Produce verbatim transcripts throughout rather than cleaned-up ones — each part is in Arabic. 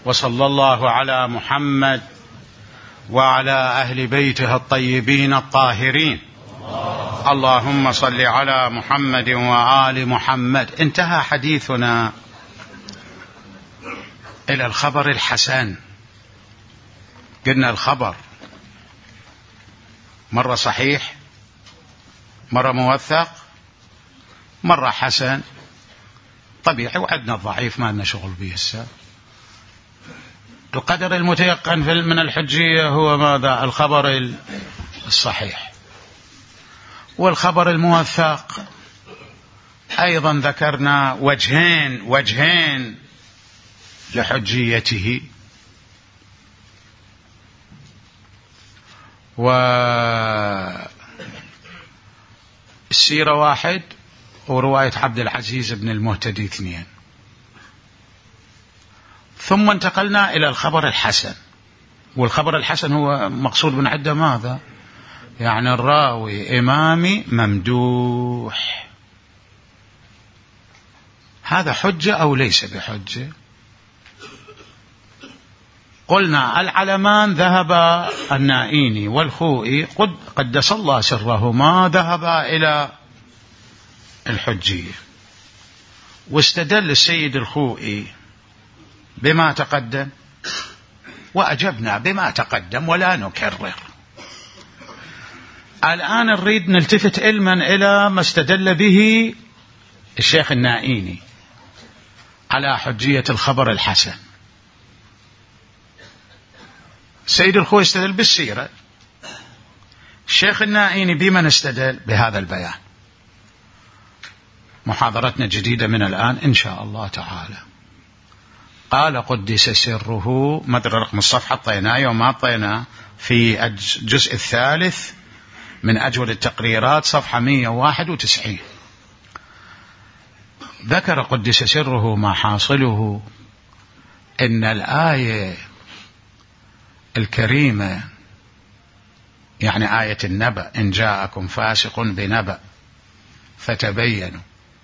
وصلى الله على محمد وعلى أهل بيته الطيبين الطاهرين. اللهم صل على محمد وآل محمد. انتهى حديثنا إلى الخبر الحسن. قلنا الخبر مرة صحيح، مرة موثق، مرة حسن طبيعي، وعدنا الضعيف ما لنا شغل به. السا القدر المتيقن من الحجية هو ماذا؟ الخبر الصحيح. والخبر الموثق أيضا ذكرنا وجهين وجهين لحجيته، والسيرة واحد ورواية عبد العزيز بن المهتدي اثنين. ثم انتقلنا إلى الخبر الحسن. والخبر الحسن هو مقصود من عدة ماذا؟ يعني الراوي إمامي ممدوح، هذا حجة أو ليس بحجة؟ قلنا العلمان ذهب النائيني والخوئي قد قدس الله سرهما ذهبا إلى الحجية، واستدل السيد الخوئي بما تقدم وأجبنا بما تقدم ولا نكرر. الآن نريد نلتفت علما إلى ما استدل به الشيخ النائيني على حجية الخبر الحسن. السيد الخوئي استدل بالسيرة، الشيخ النائيني بمن استدل؟ بهذا البيان. محاضرتنا جديدة من الآن إن شاء الله تعالى. قال قدس سره، مدر رقم الصفحة طيناه يوم ما طيناه في الجزء الثالث من أجود التقريرات صفحة مئة وواحد وتسعين. ذكر قدس سره ما حاصله إن الآية الكريمة، يعني آية النبأ، إن جاءكم فاسق بنبأ فتبينوا،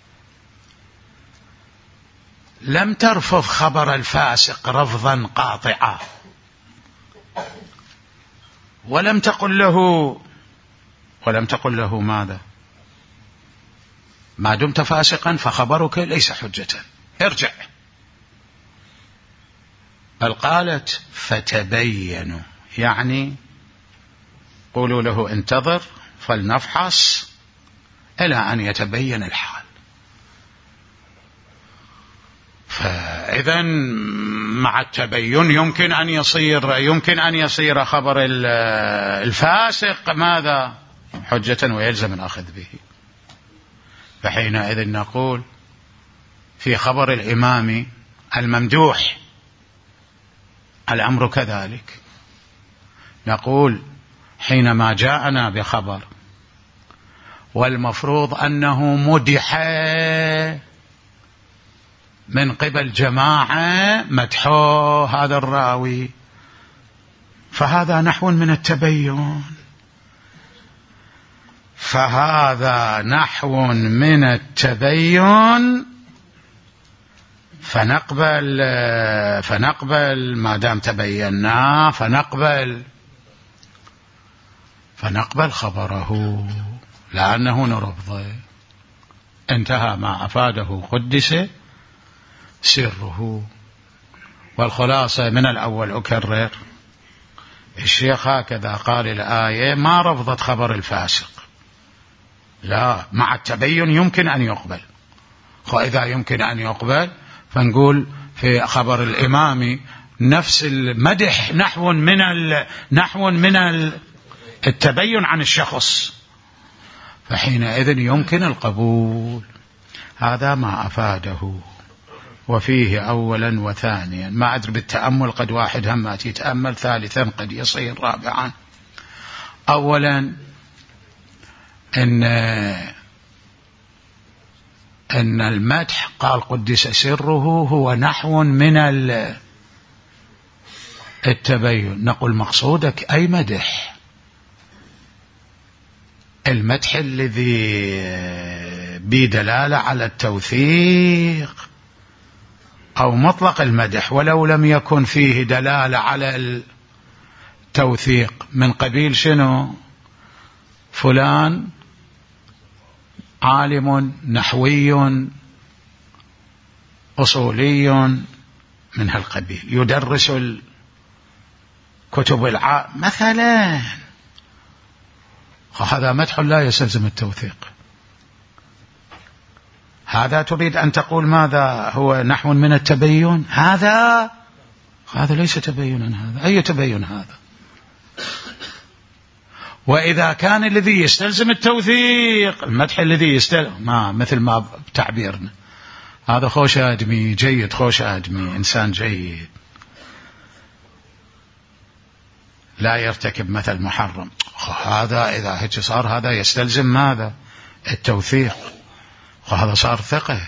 لم ترفض خبر الفاسق رفضا قاطعا، ولم تقل له ولم تقل له ماذا؟ ما دمت فاسقا فخبرك ليس حجة، ارجع. بل قالت فتبينوا، يعني قولوا له انتظر فلنفحص إلى أن يتبين الحال. فإذا مع التبين يمكن أن يصير يمكن أن يصير خبر الفاسق ماذا؟ حجة ويلزم الأخذ به. فحينئذ نقول في خبر الإمام الممدوح الأمر كذلك. نقول حينما جاءنا بخبر والمفروض أنه مدح من قبل جماعة مدحو هذا الراوي، فهذا نحو من التبين، فهذا نحو من التبين فنقبل فنقبل ما دام تبينا فنقبل فنقبل خبره لأنه نرفضه. انتهى ما أفاده قدس سره. والخلاصة من الأول أكرر، الشيخ هكذا قال الآية ما رفضت خبر الفاسق، لا، مع التبين يمكن أن يقبل. وإذا يمكن أن يقبل فنقول في خبر الإمام نفس المدح نحو من نحو من التبين عن الشخص، فحينئذ يمكن القبول. هذا ما أفاده. وفيه أولا وثانيا، ما أدري بالتأمل قد واحد همات يتأمل، ثالثا قد يصير رابعا. أولا إن أن المدح قال قدس سره هو نحو من التبين. نقول مقصودك أي مدح؟ المدح الذي بدلالة على التوثيق أو مطلق المدح ولو لم يكن فيه دلالة على التوثيق، من قبيل شنو؟ فلان عالم نحوي أصولي من هالقبيل يدرس الكتب الع مثلا، هذا مدح لا يستلزم التوثيق. هذا تريد أن تقول ماذا هو نحو من التبين؟ هذا هذا ليس تبينا، هذا أي تبين هذا؟ وإذا كان الذي يستلزم التوثيق المدح الذي يستلزم ما مثل ما بتعبيرنا هذا خوش آدمي جيد، خوش آدمي إنسان جيد لا يرتكب مثل محرم، هذا إذا هيك صار هذا يستلزم ماذا؟ التوثيق، وهذا صار ثقة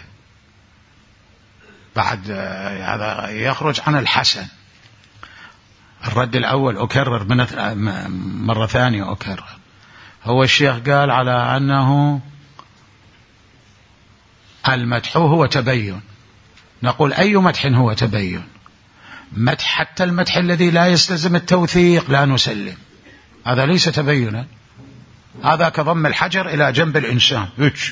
بعد، هذا يخرج عن الحسن. الرد الأول أكرر من مرة ثانية أكرر، هو الشيخ قال على أنه المدح هو تبين، نقول أي مدح هو تبين؟ مدح حتى المدح الذي لا يستلزم التوثيق لا نسلم، هذا ليس تبينا، هذا كضم الحجر إلى جنب الإنسان.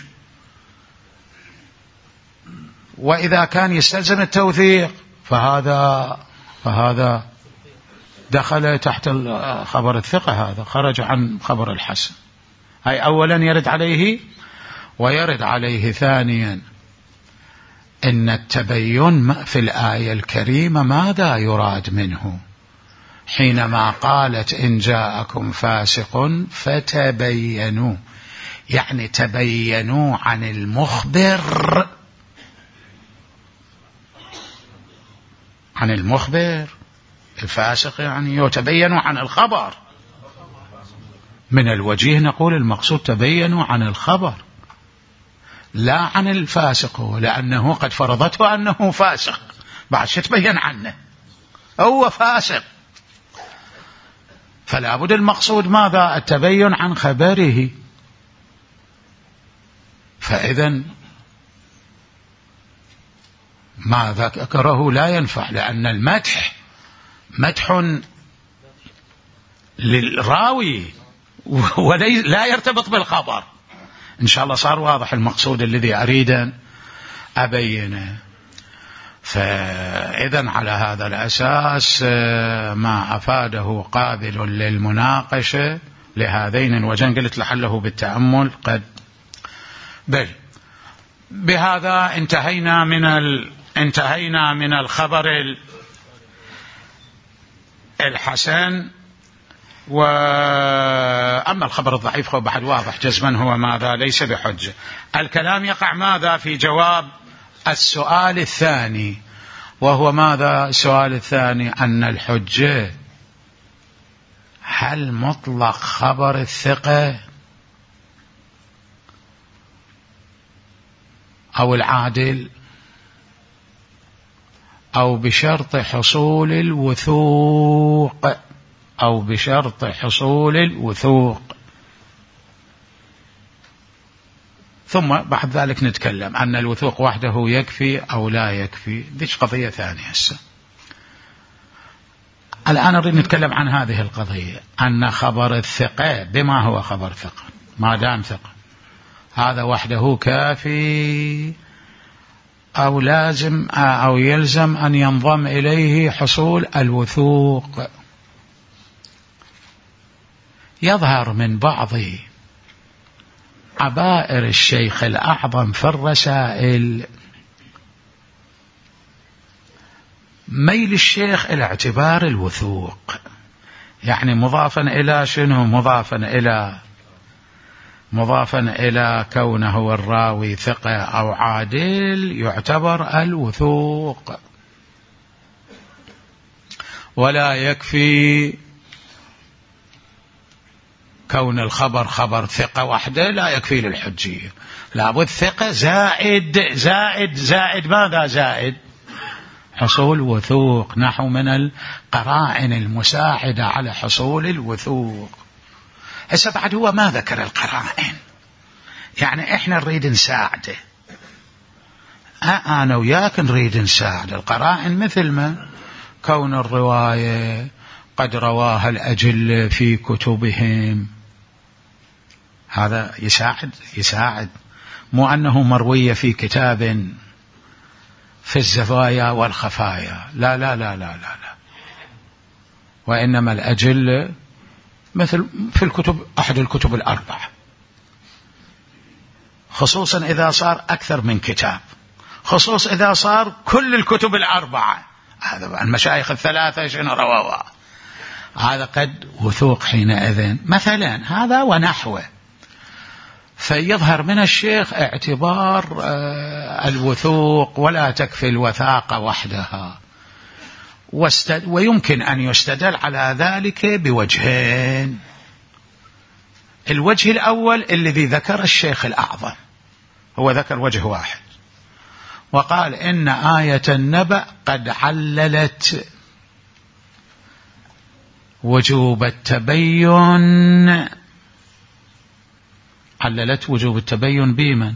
وإذا كان يستلزم التوثيق فهذا فهذا دخل تحت خبر الثقة، هذا خرج عن خبر الحسن. هاي أولا يرد عليه، ويرد عليه ثانيا إن التبين في الآية الكريمة ماذا يراد منه حينما قالت إن جاءكم فاسق فتبينوا، يعني تبينوا عن المخبر، عن المخبر الفاسق يعني يتبين عن الخبر. من الوجيه نقول المقصود تبينوا عن الخبر لا عن الفاسق، لأنه قد فرضته أنه فاسق، بعد شتبين عنه هو فاسق، فلا بد المقصود ماذا؟ التبين عن خبره. فإذن ما ذكره لا ينفع، لأن المدح مدح للراوي ولا يرتبط بالخبر. إن شاء الله صار واضح المقصود الذي أريد أن أبينه. فإذن على هذا الأساس ما أفاده قابل للمناقشة لهذين الوجهين، قلت لحله بالتأمل قد بل. بهذا انتهينا من ال... انتهينا من الخبر الحسن. وأما الخبر الضعيف هو بعد واضح جزما هو ماذا؟ ليس بحجة. الكلام يقع ماذا؟ في جواب السؤال الثاني، وهو ماذا؟ السؤال الثاني أن الحجة هل مطلق خبر الثقة أو العادل أو بشرط حصول الوثوق أو بشرط حصول الوثوق، ثم بعد ذلك نتكلم أن الوثوق وحده يكفي أو لا يكفي، ديش قضية ثانية هسه. الآن نريد نتكلم عن هذه القضية، أن خبر الثقة بما هو خبر ثقة ما دام ثقة هذا وحده كافي أو لازم أو يلزم أن ينضم إليه حصول الوثوق. يظهر من بعض عبائر الشيخ الأعظم في الرسائل ميل الشيخ إلى اعتبار الوثوق، يعني مضافا إلى شنو؟ مضافا إلى مضافا إلى كونه الراوي ثقة أو عادل يعتبر الوثوق، ولا يكفي كون الخبر خبر ثقة وحده لا يكفي للحجية، لابد ثقة زائد زائد زائد ماذا؟ زائد حصول وثوق، نحو من القرائن المساعدة على حصول الوثوق. هسه بعد هو ما ذكر القرائن، يعني احنا نريد نساعده، أنا وياك نريد نساعد القرائن، مثل ما كون الرواية قد رواها الأجل في كتبهم، هذا يساعد يساعد مو أنه مروية في كتاب في الزوايا والخفايا، لا لا لا لا لا, لا. وإنما الأجل مثل في الكتب، أحد الكتب الأربعة، خصوصا إذا صار أكثر من كتاب، خصوصا إذا صار كل الكتب الأربعة، هذا المشايخ الثلاثة شنو رواها، هذا قد وثوق حينئذ مثلا، هذا ونحوه. فيظهر من الشيخ اعتبار الوثوق، ولا تكفي الوثاقة وحدها، ويمكن أن يستدل على ذلك بوجهين. الوجه الأول الذي ذكر الشيخ الأعظم، هو ذكر وجه واحد وقال إن آية النبأ قد عللت وجوب التبين، عللت وجوب التبين بمن؟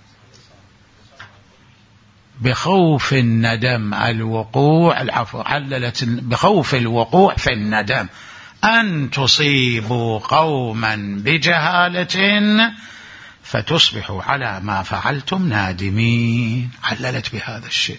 بخوف الندم الوقوع، العفو، عللت بخوف الوقوع في الندم، أن تصيبوا قوما بجهالة فتصبحوا على ما فعلتم نادمين، عللت بهذا الشيء.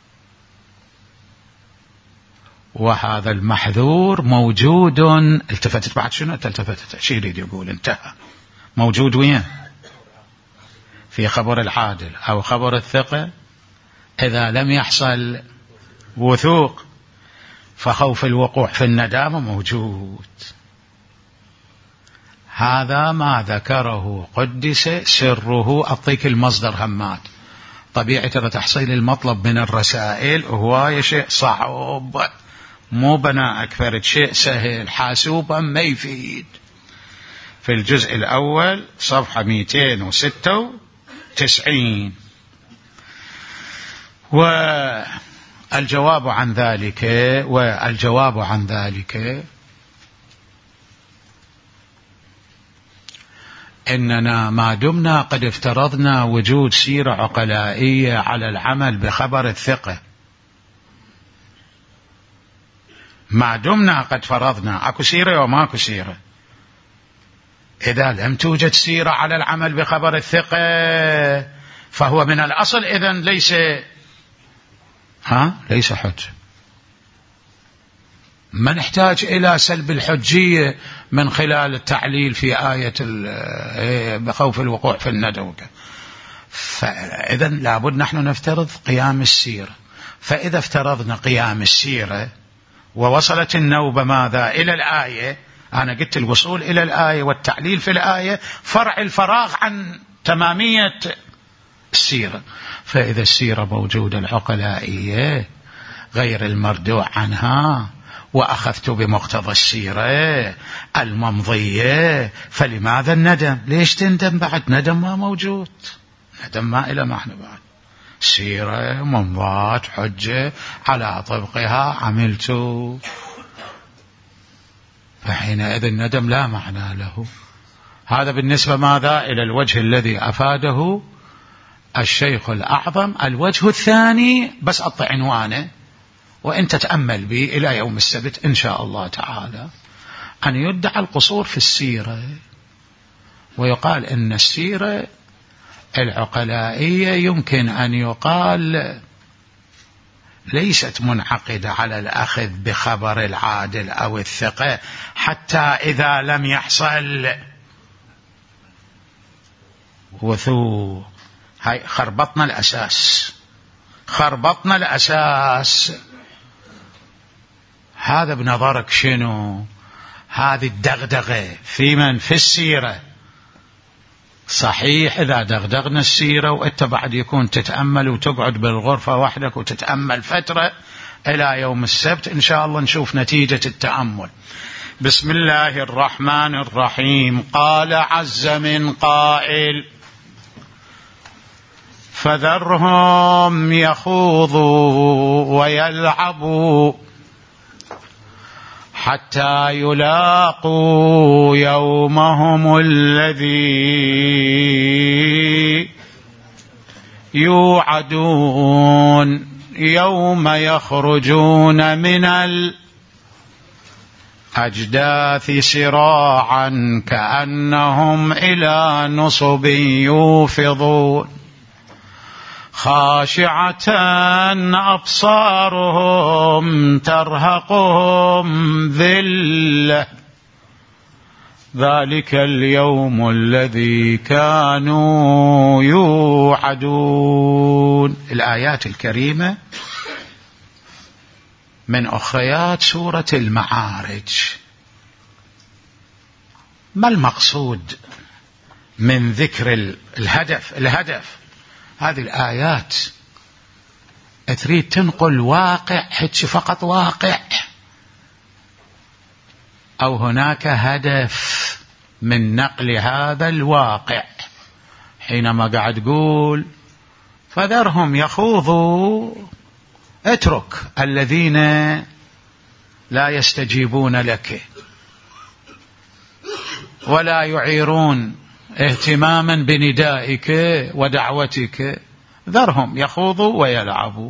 وهذا المحذور موجود، التفتت بعد شنو التفتت شيء يريد يقول انتهى، موجود وين؟ في خبر العادل أو خبر الثقة، إذا لم يحصل وثوق فخوف الوقوع في الندامة موجود. هذا ما ذكره قدس سره. أعطيك المصدر همات، طبيعة تحصيل المطلب من الرسائل هو شيء صعب، مو بناء فرد شيء سهل، حاسوبا ما يفيد. في الجزء الأول صفحة مئتين وستة وتسعين. والجواب عن ذلك والجواب عن ذلك إننا ما دمنا قد افترضنا وجود سيرة عقلائية على العمل بخبر الثقة، ما دمنا قد فرضنا أكو سيرة وماكو سيرة، إذا لم توجد سيرة على العمل بخبر الثقة فهو من الأصل إذن ليس ها ليس حجة. ما نحتاج إلى سلب الحجية من خلال التعليل في آية بخوف الوقوع في الندم. فإذن لابد نحن نفترض قيام السيرة. فإذا افترضنا قيام السيرة ووصلت النوبة ماذا إلى الآية، أنا قلت الوصول إلى الآية والتعليل في الآية فرع الفراغ عن تمامية السيرة. فإذا السيرة موجودة العقلائية غير المردوع عنها وأخذت بمقتضى السيرة الممضية، فلماذا الندم؟ ليش تندم بعد؟ ندم ما موجود، ندم ما إلى ما احنا بعد. سيرة ممضات حجة على طبقها عملت، فحينئذ الندم لا معنى له. هذا بالنسبة ماذا إلى الوجه الذي أفاده الشيخ الأعظم. الوجه الثاني بس أعطي عنوانه وإن تتأمل به إلى يوم السبت إن شاء الله تعالى، أن يدعى القصور في السيرة، ويقال إن السيرة العقلائية يمكن أن يقال ليست منعقدة على الأخذ بخبر العادل أو الثقة حتى إذا لم يحصل وثوق. هاي خربطنا الأساس، خربطنا الأساس. هذا بنظرك شنو؟ هذه الدغدغة في من؟ في السيرة. صحيح إذا دغدغنا السيرة وإنت بعد يكون تتأمل وتقعد بالغرفة وحدك وتتأمل فترة إلى يوم السبت إن شاء الله نشوف نتيجة التأمل. بسم الله الرحمن الرحيم. قال عز من قائل: فذرهم يخوضوا ويلعبوا حتى يلاقوا يومهم الذي يوعدون يوم يخرجون من الأجداث سراعا كأنهم إلى نصب يوفضون خاشعة أبصارهم ترهقهم ذلة ذلك اليوم الذي كانوا يوعدون. الآيات الكريمة من أخريات سورة المعارج. ما المقصود من ذكر الهدف؟ الهدف هذه الآيات تريد تنقل واقع، حتى فقط واقع، أو هناك هدف من نقل هذا الواقع؟ حينما قاعد تقول فذرهم يخوضوا، اترك الذين لا يستجيبون لك ولا يعيرون اهتماما بندائك ودعوتك، ذرهم يخوضوا ويلعبوا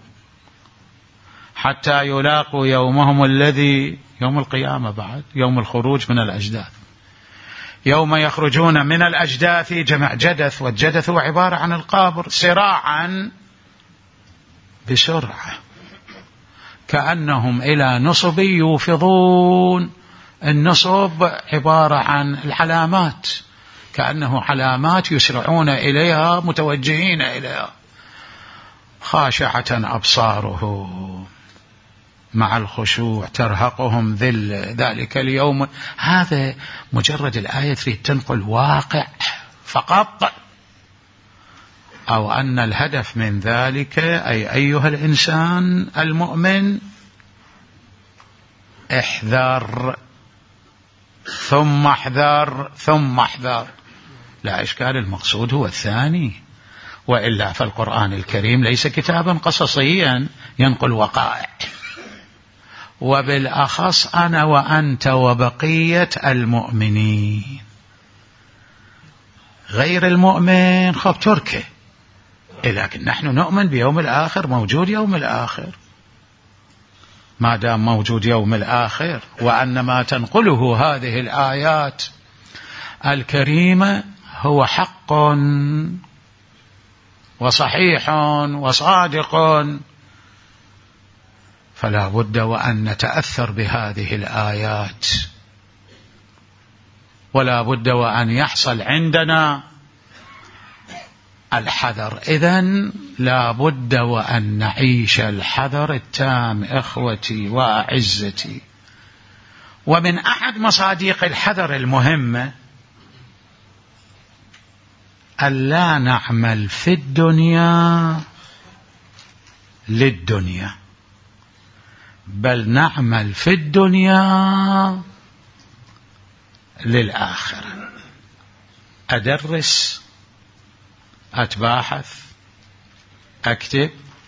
حتى يلاقوا يومهم الذي يوم القيامة، بعد يوم الخروج من الأجداث. يوم يخرجون من الأجداث جمع جدث، والجدث هو عبارة عن القبر، سراعا بسرعة كأنهم إلى نصب يوفضون. النصب عبارة عن العلامات، كأنه علامات يسرعون إليها متوجهين إليها. خاشعة أبصارهم مع الخشوع ترهقهم ذل ذلك اليوم. هذا مجرد الآية تريد تنقل واقع فقط، أو أن الهدف من ذلك أي أيها الإنسان المؤمن احذر ثم احذر ثم احذر. لا إشكال، المقصود هو الثاني، وإلا فالقرآن الكريم ليس كتابا قصصيا ينقل وقائع، وبالأخص أنا وأنت وبقية المؤمنين. غير المؤمن خب تركه، لكن نحن نؤمن بيوم الآخر، موجود يوم الآخر. ما دام موجود يوم الآخر، وأن ما تنقله هذه الآيات الكريمة هو حق وصحيح وصادق، فلا بد وأن نتأثر بهذه الآيات، ولا بد وأن يحصل عندنا الحذر. إذن لا بد وأن نعيش الحذر التام إخوتي وأعزتي. ومن أحد مصادق الحذر المهمة ألا نعمل في الدنيا للدنيا، بل نعمل في الدنيا للآخرة. أدرس، أتباحث، أكتب،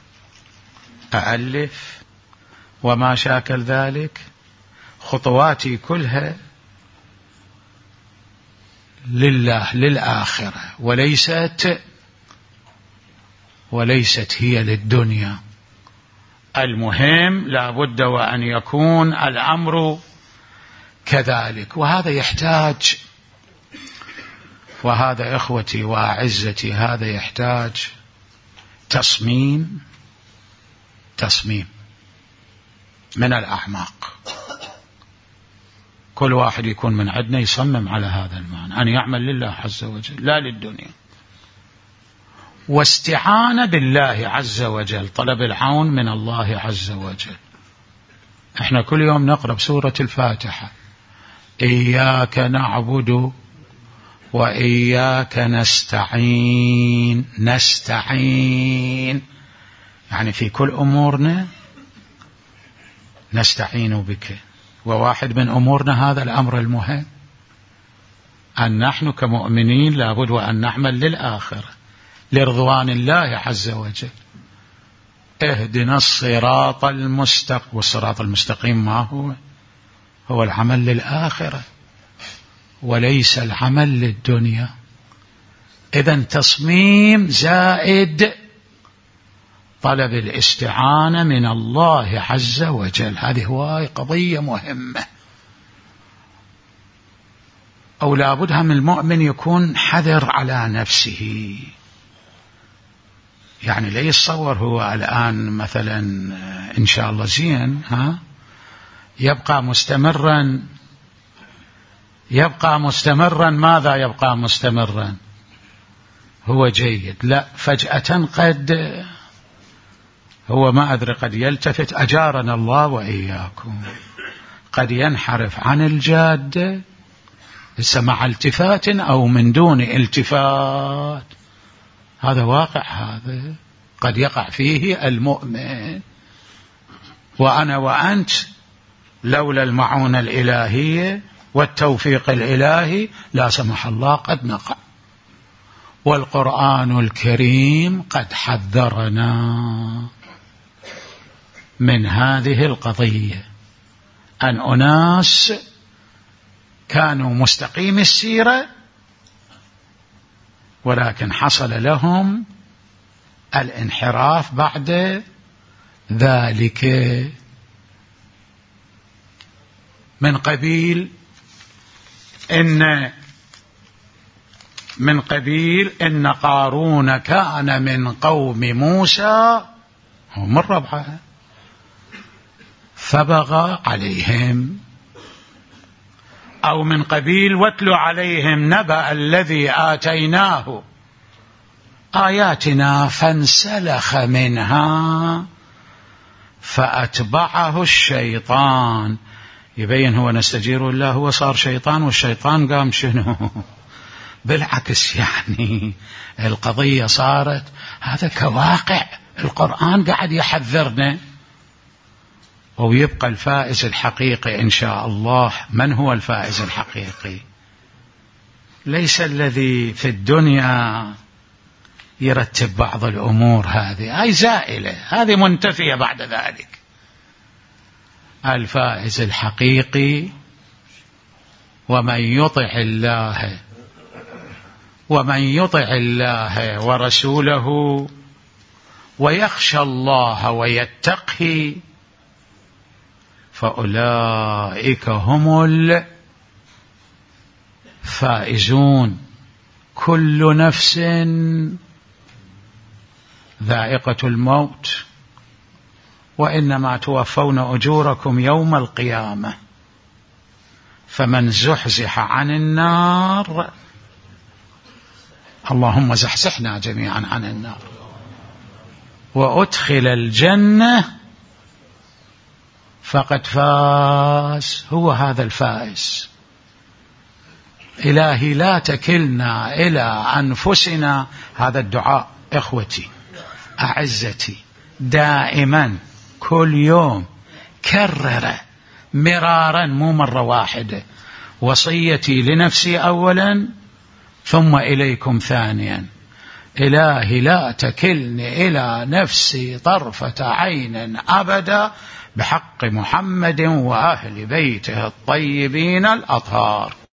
أألف، وما شاكل ذلك، خطواتي كلها لله للآخرة، وليست وليست هي للدنيا. المهم لا بد وأن يكون الأمر كذلك. وهذا يحتاج، وهذا إخوتي وأعزتي، هذا يحتاج تصميم تصميم من الأعماق. كل واحد يكون من عندنا يصمم على هذا المعنى، أن يعمل لله عز وجل لا للدنيا، واستعانة بالله عز وجل، طلب العون من الله عز وجل. احنا كل يوم نقرأ بسورة الفاتحة إياك نعبد وإياك نستعين. نستعين يعني في كل أمورنا نستعين بك، وواحد من أمورنا هذا الأمر المهم، أن نحن كمؤمنين لابد وأن نعمل للآخرة لرضوان الله عز وجل. اهدنا الصراط المستقيم. والصراط المستقيم ما هو؟ هو العمل للآخرة وليس العمل للدنيا. إذن تصميم زائد طلب الاستعانة من الله عز وجل. هذه هواي قضية مهمة، أو لابدها من المؤمن يكون حذر على نفسه. يعني لا يتصور هو الآن مثلا إن شاء الله زين ها يبقى مستمرا يبقى مستمرا ماذا يبقى مستمرا هو جيد، لا فجأة قد هو ما أدري قد يلتفت، أجارنا الله وإياكم، قد ينحرف عن الجادة مع التفات أو من دون التفات. هذا واقع، هذا قد يقع فيه المؤمن. وأنا وأنت لولا المعونة الإلهية والتوفيق الإلهي لا سمح الله قد نقع. والقرآن الكريم قد حذرنا من هذه القضية، أن أناس كانوا مستقيم السيرة ولكن حصل لهم الانحراف بعد ذلك، من قبيل إن من قبيل إن قارون كان من قوم موسى، هو من ربعها، فبغى عليهم. أو من قبيل واتل عليهم نبأ الذي آتيناه آياتنا فانسلخ منها فأتبعه الشيطان. يبين هو نستجير الله، هو صار شيطان والشيطان قام شنو؟ بالعكس، يعني القضية صارت هذا كواقع القرآن قاعد يحذرنا. ويبقى الفائز الحقيقي إن شاء الله. من هو الفائز الحقيقي؟ ليس الذي في الدنيا يرتب بعض الأمور، هذه هاي زائلة، هذه منتفية بعد ذلك. الفائز الحقيقي ومن يطع الله ومن يطع الله ورسوله ويخشى الله ويتقي فأولئك هم الفائزون. كل نفس ذائقة الموت وإنما توفون أجوركم يوم القيامة، فمن زحزح عن النار، اللهم زحزحنا جميعا عن النار، وأدخل الجنة فقد فاز. هو هذا الفائز. إلهي لا تكلنا إلى أنفسنا. هذا الدعاء إخوتي أعزتي دائما كل يوم كرر مرارا، مو مرة واحدة. وصيتي لنفسي أولا ثم إليكم ثانيا. إلهي لا تكلني إلى نفسي طرفة عين أبدا، بحق محمد وأهل بيته الطيبين الأطهار.